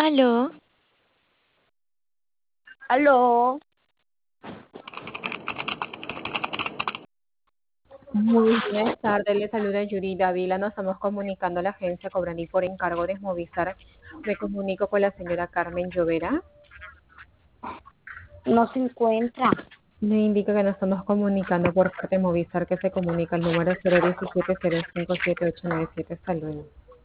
Aló, Aló, Muy buenas tardes, le saluda Yuri Dávila. Nos estamos comunicando a la agencia Cobraní por encargo de Movistar. Me comunico con la señora Carmen Llovera. no se encuentra. Le indico que nos estamos comunicando por parte de Movistar, que se comunica al número 017-057897. Hasta luego.